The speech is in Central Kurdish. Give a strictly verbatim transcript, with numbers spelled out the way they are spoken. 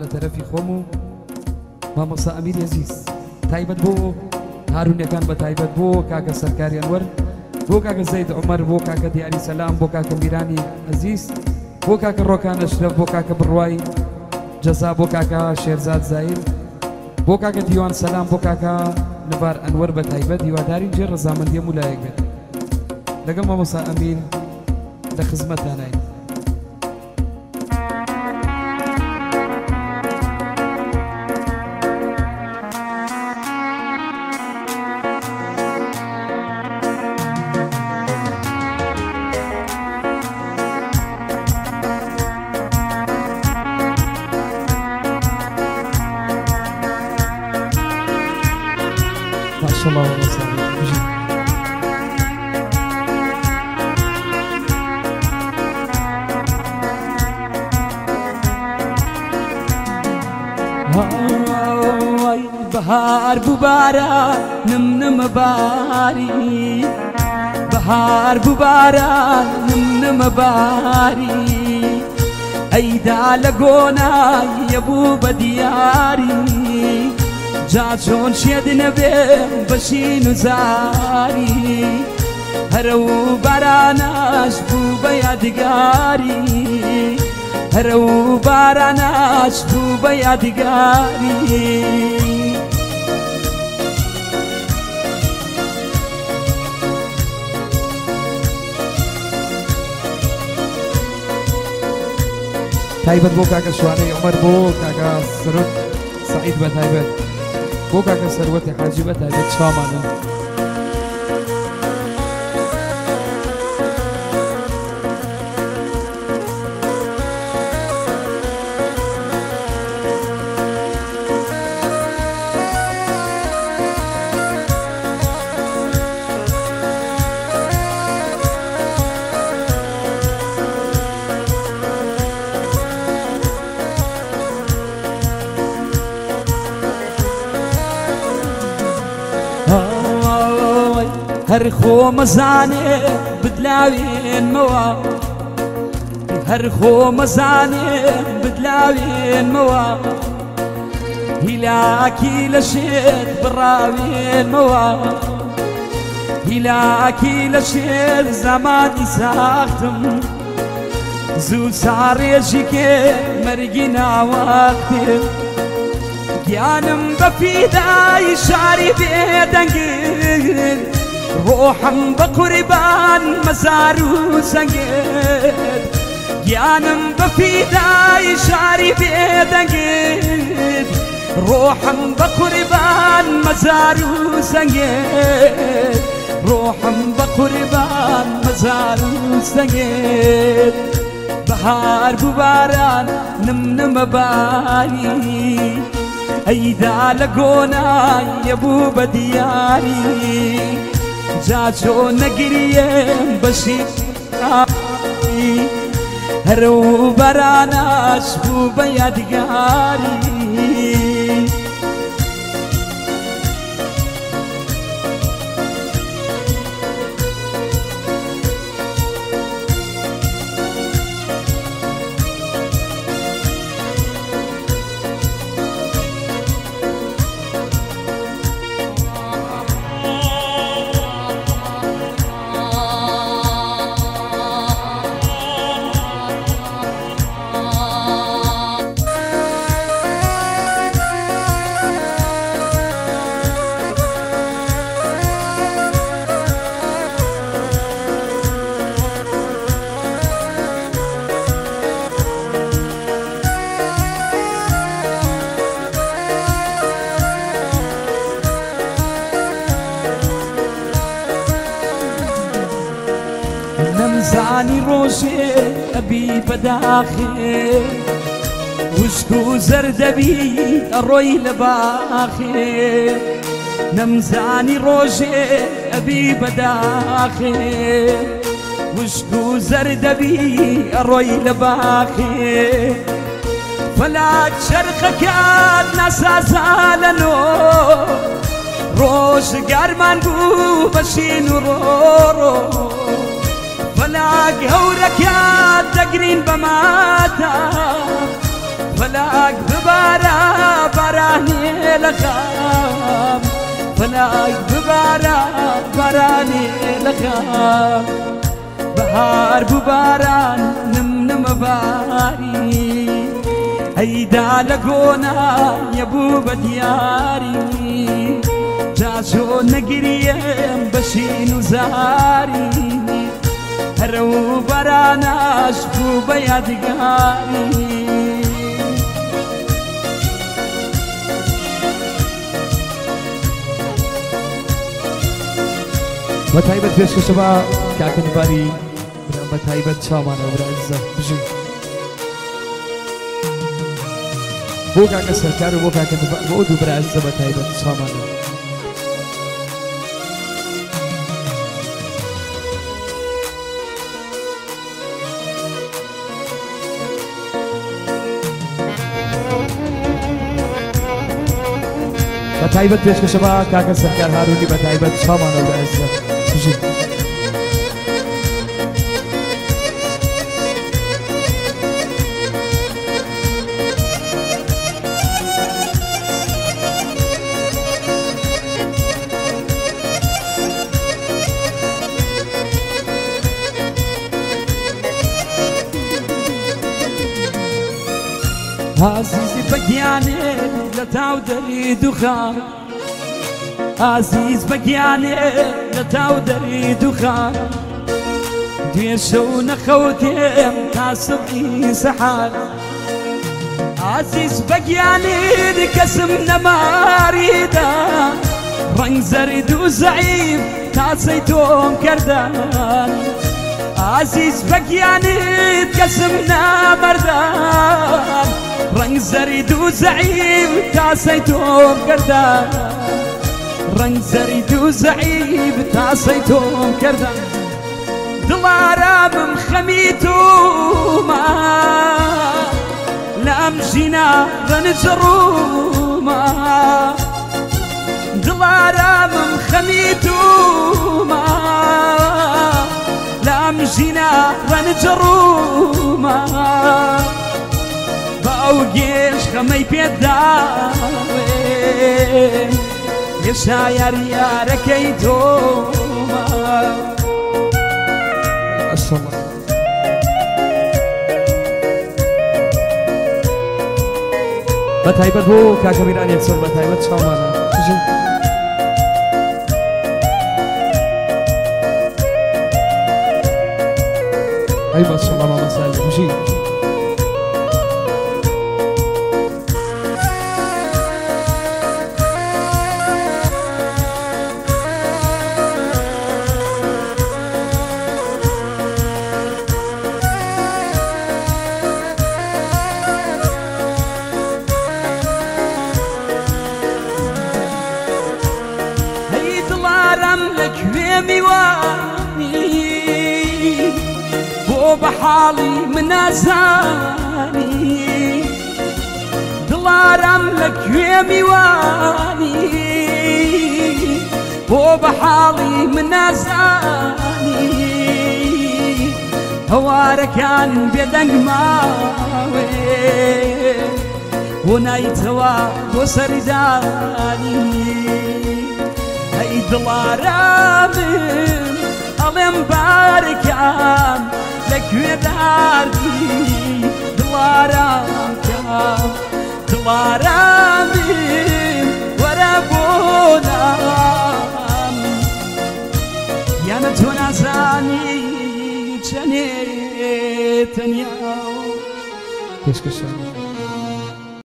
لطرفي خومو مامۆستا ئەمیر عەزیز تایبەت بۆ هارونیەکان بە تایبەت بۆ کاکە سەرکاری ئەنوەر بۆ کاکە زەید عومەر بۆ کاکە دیاری سەلام بۆ کاکە میرانی عەزیز بۆ کاکە ڕۆکان ئەشرەف بۆ کاکە بڕوای جەزا بۆ کاکە شێرزاد زایر بۆ کاکە دیوان سەلام بۆ کاکە نەبار ئەنوەر بە تایبەت هیوادارین جێ ڕەزامەندی هەموو لایەک بێت لەگەڵ مامۆستا ئەمیر لە خزمەتدانین. الله وسلم بهار ببارا نم نم باري بهار ببارا نم نم باري ايدا لقونا يبو بدياري جاچون شد نبه بشین زاری هرو بارانش بو بیادگاری هرو بارانش بو بیادگاری تایبەت بۆ کاکە شوانەی عومەر بۆ کاکە سرود سعید بە تایبەت بۆ کاکە سەروەتی حاجی بە تایبەت چامانە هر خو مزانه بدلاوين موا هر خو مزانه بدلاوين موا هلاكي لشيت براوين موا هلاكي لشيت زماني ساختم زو ساريشك مرقنا وقتي جانم بفيداي شعري بيدنقل روحم بقربان مزارو سنگد جانم بفیدای شعری بیدنگد روحم بقربان مزارو سنگد روحم بقربان مزارو سنگد بهار بباران نم نم باری ایدا لگونا یبو بدیاری جاچو نگریم بشی هرو برانش بو بیادگاری نمزاني روشي أبي بداخل وشكو زردبي الروي لباخل نمزاني روشي أبي بداخل وشكو زردبي الروي لباخل فلاك شرخك ناسا زالنو روش قرمان بو بشين ورورو فلاك هورك يا تقرين بماتا فلاك ببا لخام فلاي بباران باراني لخام بهار بباران نم نم باري هيدا لقونا يبو بدياري جاشو نقريم بشين زاري هرو براناش بو بيادقاري بتايبت بيش كشبا كاكن باري بتايبت شامانا وبرعزة بجي بو كاكا سركار وبو كاكن بودو برعزة بتايبت شامانا بتايبت بيش كشبا كاكا سركار هاروني بتايبت شامانا وبرعزة بجي عزيزي بقياني لتاو دري دخان عزيز بقياني لتاو دري دخان ديشو نخوتيم تاسبي سحال عزيز بقياني لكسم نماريدا رنگ زرد وزعيم تاسيتوم كردان عزيز بقياني تقسمنا مردان رنگ زرد وزعيم تاسيتوم كردان رنگ زرد وزعيم تاسيتوم كردان دلارا من خميتوما لامجينا رنجروما دلارا من خميتوما لامجينا رنجروما باوگیش خمی پیداوی یشایر یارکی توما الصلاة بتايبت بو كاكبيران يكسر بتايبت شامانا أيوة الصلاة ما مسائل مشي بحالي منازاني دلارم لك ويميواني بو بحالي منازاني هواركان بيدنگ ماوي ونايتوا وسرداني هاي دلارم ألم باركان لك وداردي دلارام كام دلارامي ورابونام يا نتونا زاني جنيتني كيش كشان